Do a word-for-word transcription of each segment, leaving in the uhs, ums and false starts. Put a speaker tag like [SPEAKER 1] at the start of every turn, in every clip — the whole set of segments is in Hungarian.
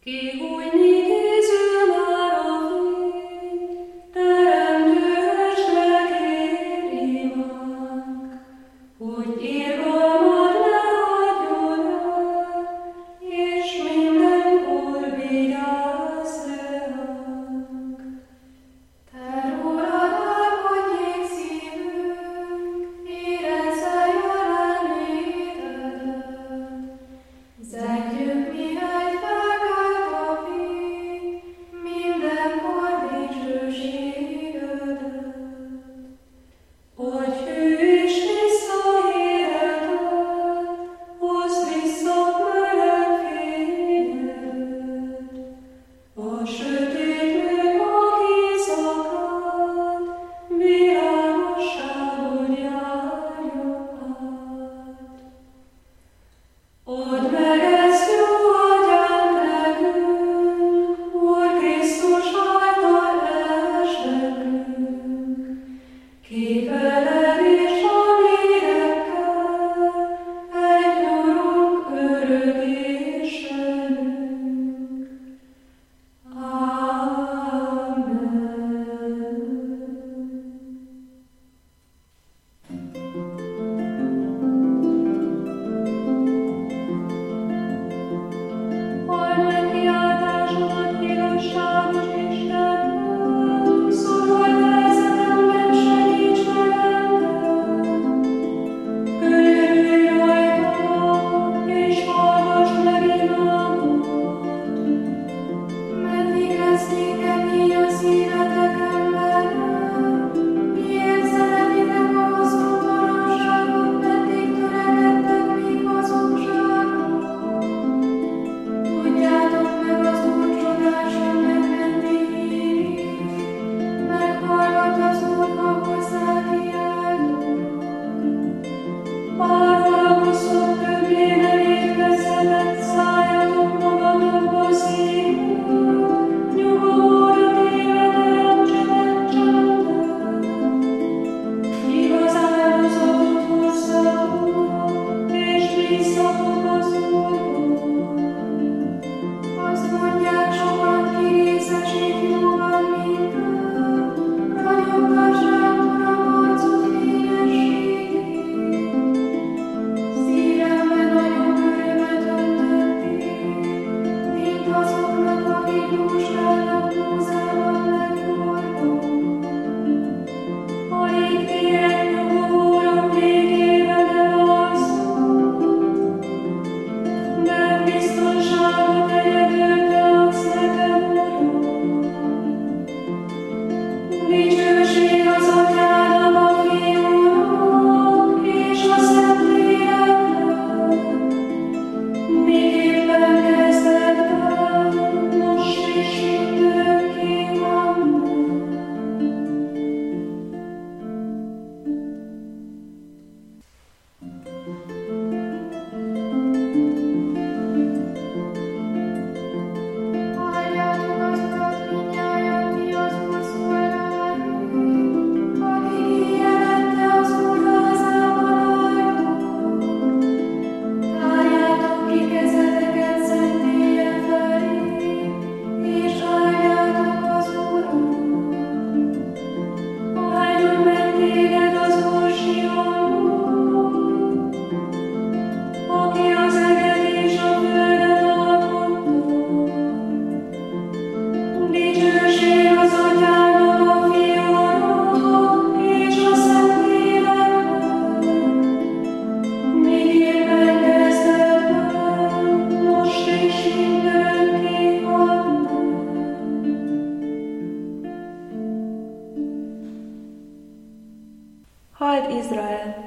[SPEAKER 1] Halld Izrael!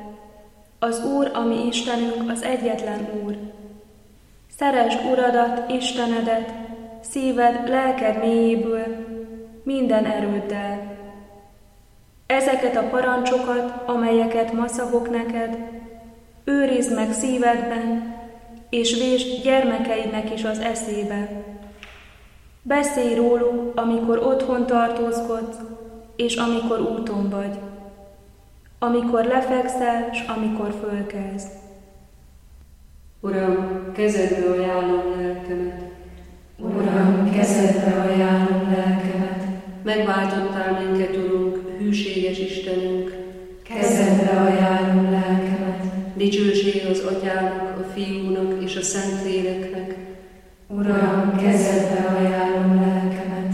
[SPEAKER 1] Az Úr, a mi Istenünk, az egyetlen Úr. Szeresd Uradat, Istenedet, szíved, lelked mélyéből, minden erőddel. Ezeket a parancsokat, amelyeket ma szavok neked, őrizd meg szívedben, és vésd gyermekeidnek is az eszébe. Beszélj róluk, amikor otthon tartózkodsz, és amikor úton vagy, amikor lefekszel, s amikor fölkelsz.
[SPEAKER 2] Uram, kezedbe ajánlom lelkemet.
[SPEAKER 3] Uram,
[SPEAKER 2] kezedbe ajánlom lelkemet.
[SPEAKER 3] Megváltottál minket, Urunk, hűséges Istenünk,
[SPEAKER 2] Kezedbe ajánlom lelkemet.
[SPEAKER 3] dicsőség az Atyának, a Fiúnak és a Szentléleknek.
[SPEAKER 2] Uram, kezedbe ajánlom lelkemet.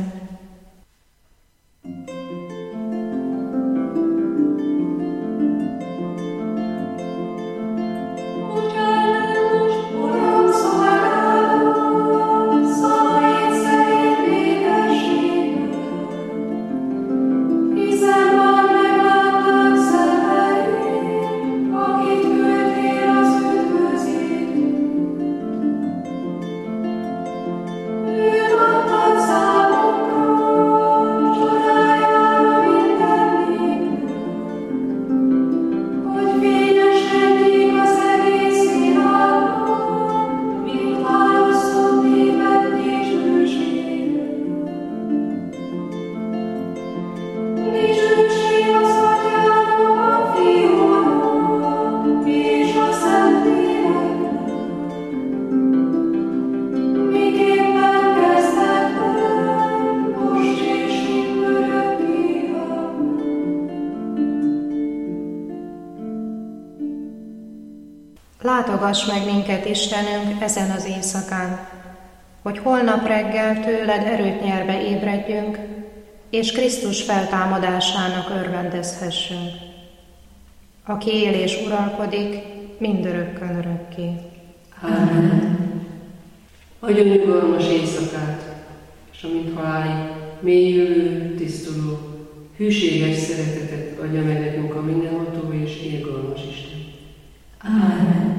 [SPEAKER 4] Látogass meg minket, Istenünk, ezen az éjszakán, hogy holnap reggel tőled erőt nyerve ébredjünk, és Krisztus feltámadásának örvendezhessünk, aki él és uralkodik mindörökkön örökké.
[SPEAKER 2] Ámen.
[SPEAKER 3] Adjon nyugalmas éjszakát, és amint halálig mélyülő, tisztuló, hűséges szeretetet adja meg nekünk a mindenható és irgalmas Isten.
[SPEAKER 2] Ámen.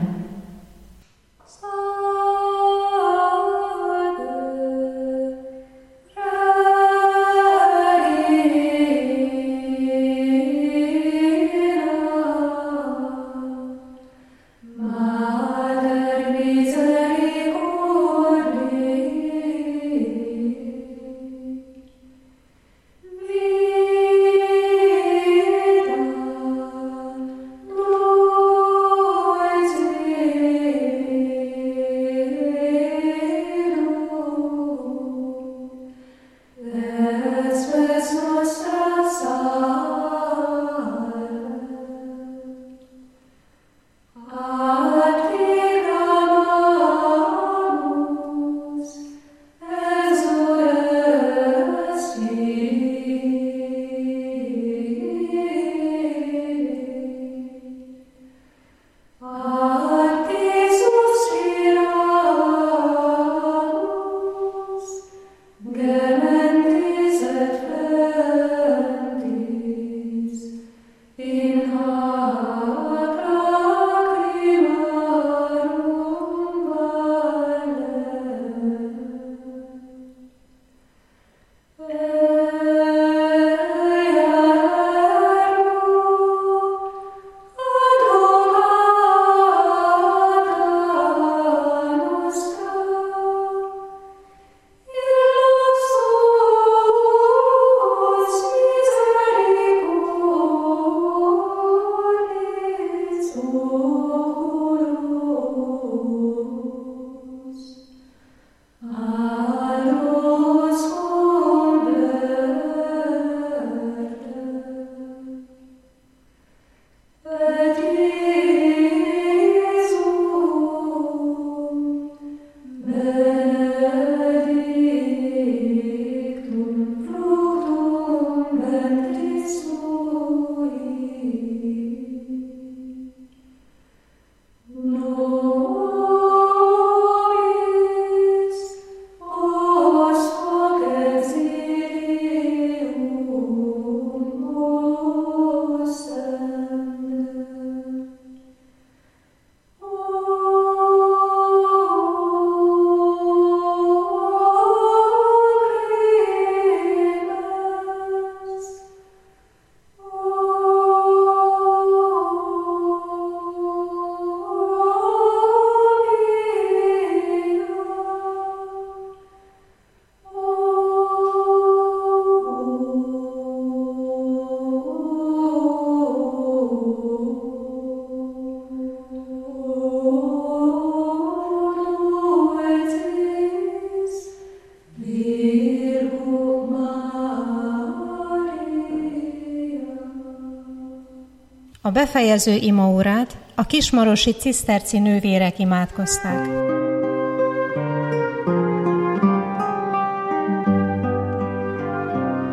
[SPEAKER 4] A befejező imaórát a kismarosi ciszterci nővérek imádkozták.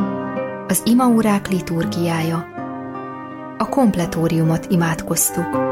[SPEAKER 5] Az imaórák liturgiája. A kompletóriumot imádkoztuk.